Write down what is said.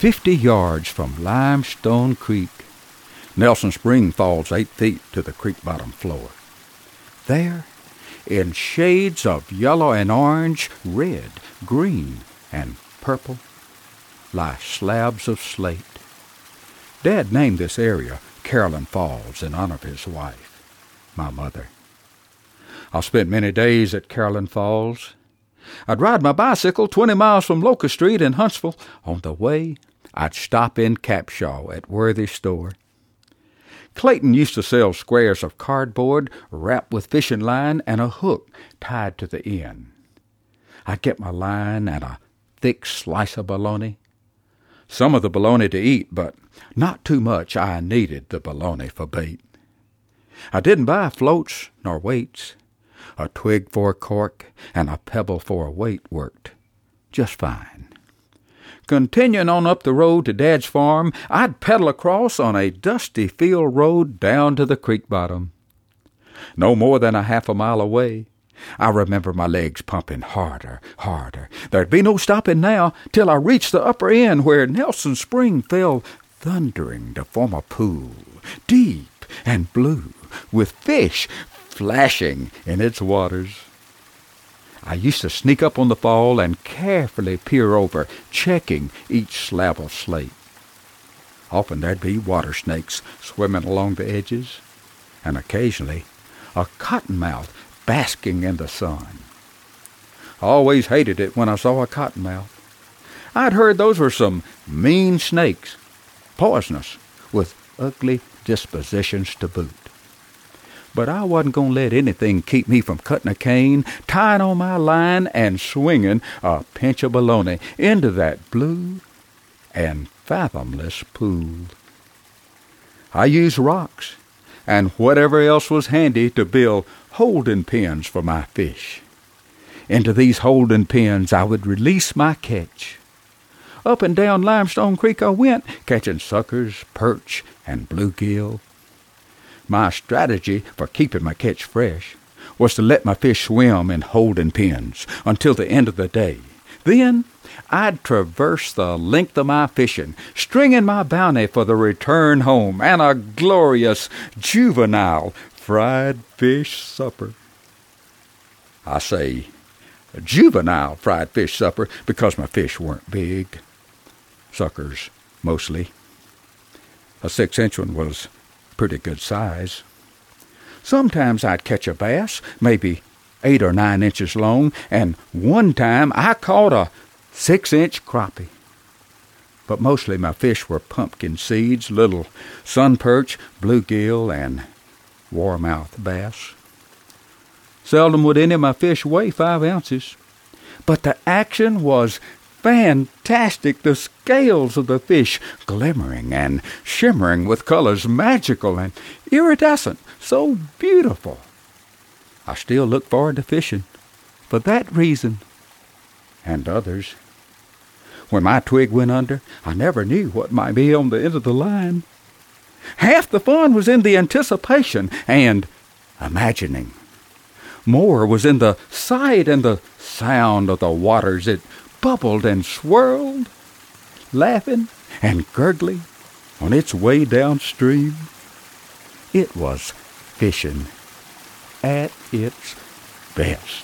50 yards from Limestone Creek. Nelson Spring falls 8 feet to the creek bottom floor. There, in shades of yellow and orange, red, green, and purple, lie slabs of slate. Dad named this area Carolyn Falls in honor of his wife, my mother. I spent many days at Carolyn Falls. I'd ride my bicycle 20 miles from Locust Street in Huntsville. On the way, I'd stop in Capshaw at Worthy's store. Clayton used to sell squares of cardboard wrapped with fishing line and a hook tied to the end. I'd get my line and a thick slice of bologna. Some of the bologna to eat, but not too much. I needed the bologna for bait. I didn't buy floats nor weights. A twig for a cork and a pebble for a weight worked just fine. Continuing on up the road to Dad's farm, I'd pedal across on a dusty field road down to the creek bottom. No more than a half a mile away, I remember my legs pumping harder. There'd be no stopping now till I reached the upper end where Nelson Spring fell thundering to form a pool, deep and blue, with fish flashing in its waters. I used to sneak up on the fall and carefully peer over, checking each slab of slate. Often there'd be water snakes swimming along the edges, and occasionally a cottonmouth basking in the sun. I always hated it when I saw a cottonmouth. I'd heard those were some mean snakes, poisonous, with ugly dispositions to boot. But I wasn't going to let anything keep me from cutting a cane, tying on my line, and swinging a pinch of bologna into that blue and fathomless pool. I used rocks and whatever else was handy to build holding pens for my fish. Into these holding pens I would release my catch. Up and down Limestone Creek I went, catching suckers, perch, and bluegill. My strategy for keeping my catch fresh was to let my fish swim in holding pens until the end of the day. Then I'd traverse the length of my fishing, stringing my bounty for the return home and a glorious juvenile fried fish supper. I say juvenile fried fish supper because my fish weren't big. Suckers, mostly. A 6-inch one was pretty good size. Sometimes I'd catch a bass, maybe 8 or 9 inches long, and one time I caught a 6-inch crappie. But mostly my fish were pumpkin seeds, little sun perch, bluegill, and warmouth bass. Seldom would any of my fish weigh 5 ounces, but the action was fantastic, the scales of the fish glimmering and shimmering with colors magical and iridescent, so beautiful. I still look forward to fishing for that reason and others. When my twig went under, I never knew what might be on the end of the line. Half the fun was in the anticipation and imagining. More was in the sight and the sound of the waters. It bubbled and swirled, laughing and gurgling on its way downstream. It was fishing at its best.